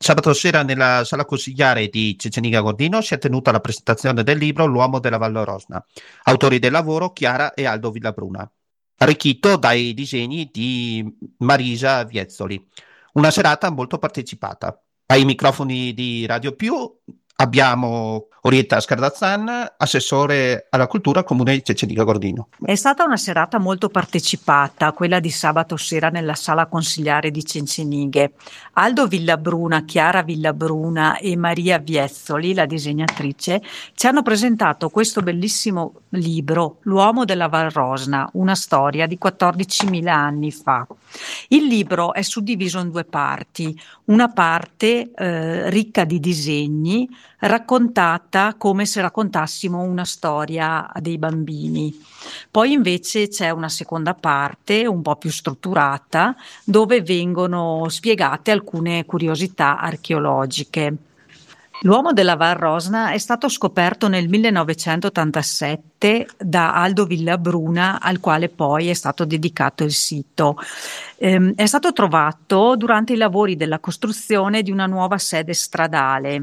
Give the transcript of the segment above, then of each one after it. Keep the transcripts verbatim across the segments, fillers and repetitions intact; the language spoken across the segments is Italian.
Sabato sera nella sala consigliare di Ceceniga Gordino si è tenuta la presentazione del libro L'uomo della Val Rosna, autori del lavoro Chiara e Aldo Villabruna, arricchito dai disegni di Marisa Viezzoli. Una serata molto partecipata. Ai microfoni di Radio Più abbiamo Orietta Scardazzan, assessore alla cultura comune di Ceceniga Gordino. È stata una serata molto partecipata, quella di sabato sera nella sala consigliare di Cencenighe. Aldo Villabruna, Chiara Villabruna e Maria Viezzoli, la disegnatrice, ci hanno presentato questo bellissimo libro, L'uomo della Val Rosna, una storia di quattordicimila anni fa. Il libro è suddiviso in due parti, una parte eh, ricca di disegni, raccontata come se raccontassimo una storia dei bambini. Poi invece c'è una seconda parte un po' più strutturata dove vengono spiegate alcune curiosità archeologiche. L'uomo della Val Rosna è stato scoperto nel millenovecentottantasette da Aldo Villabruna, al quale poi è stato dedicato il sito. Ehm, è stato trovato durante i lavori della costruzione di una nuova sede stradale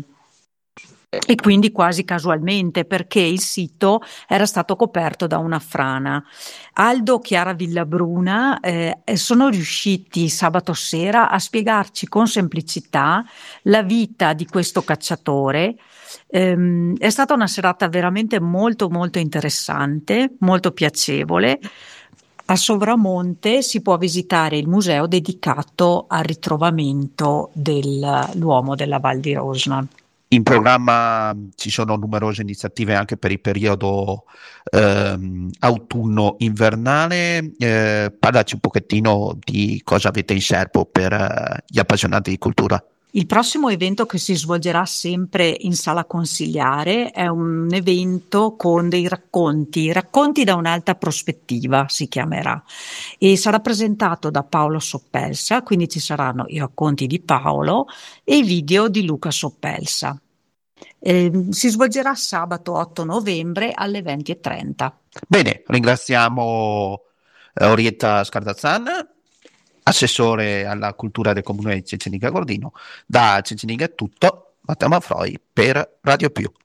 e quindi quasi casualmente, perché il sito era stato coperto da una frana. Aldo, Chiara Villabruna eh, sono riusciti sabato sera a spiegarci con semplicità la vita di questo cacciatore. Ehm, è stata una serata veramente molto molto interessante, molto piacevole. A Sovramonte si può visitare il museo dedicato al ritrovamento dell'uomo della Val di Rosna. In programma ci sono numerose iniziative anche per il periodo ehm, autunno-invernale. Eh, parlaci un pochettino di cosa avete in serbo per eh, gli appassionati di cultura. Il prossimo evento che si svolgerà sempre in sala consigliare è un evento con dei racconti, racconti da un'alta prospettiva si chiamerà, e sarà presentato da Paolo Soppelsa, quindi ci saranno i racconti di Paolo e i video di Luca Soppelsa. Eh, si svolgerà sabato otto novembre alle venti e trenta. Bene, ringraziamo eh, Orietta Scardazzan, assessore alla cultura del comune di Ceceniga Gordino. Da Ceceniga è tutto, Matteo Manfroi per Radio Più.